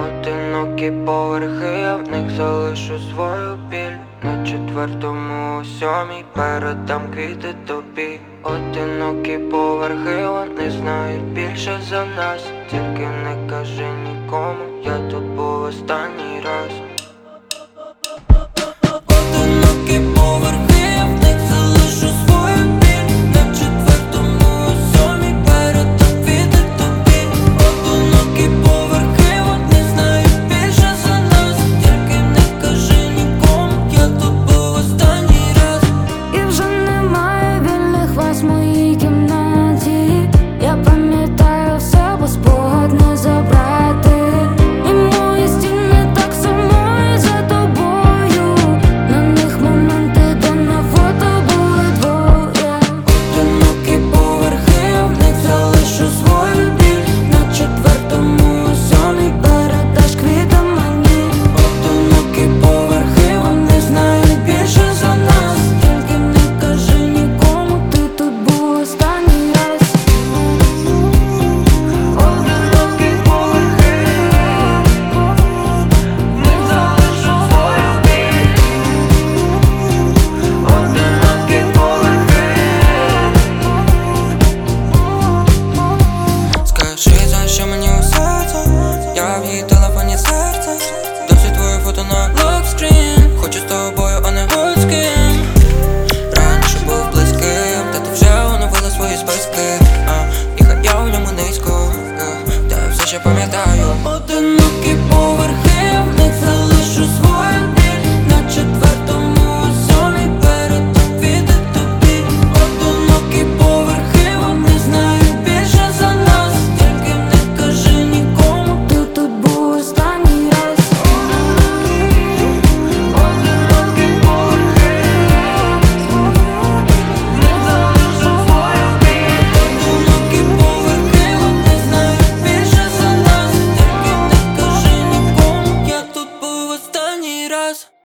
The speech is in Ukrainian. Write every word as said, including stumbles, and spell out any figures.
Одинокі поверхи, я в них залишу свою біль. На четвертому, о сьомій передам квіти тобі. Одинокі поверхи, вони знають більше за нас. Тільки не кажи нікому, я тут був останній раз. Одинокі поверхи, я в них залишу свою біль. На четвертому, о сьомій передам квіти тобі. Одинокі поверхи, вони знають більше за нас. Тільки не кажи нікому, я тут був останній раз. І вже немає вільних вас в моїй кімнаті. Я пам'ятаю все, бо спогад не забрати. І мої стіни так само і за тобою. На них моменти, де на фото були двоє. Одинокі поверхи, я в них залишу свою біль. На четвертому, о сьомій передаш квіти мені. Одинокі поверхи, вони знають більше за нас. Тільки не кажи нікому, ти тут був останній раз. Одинокі поверхи, в них залишу свою біль. Одинокі поверхи. Скажи, за що мені усе це? Я в її телефоні серце. Досі твоє фото на локскрін. Хочу з тобою, а не будь з ким. Раніше був близьким, та ти вже оновила свої списки. А, і хай я в ньому низько, та я все ще пам'ятаю. Одинокі поверхи.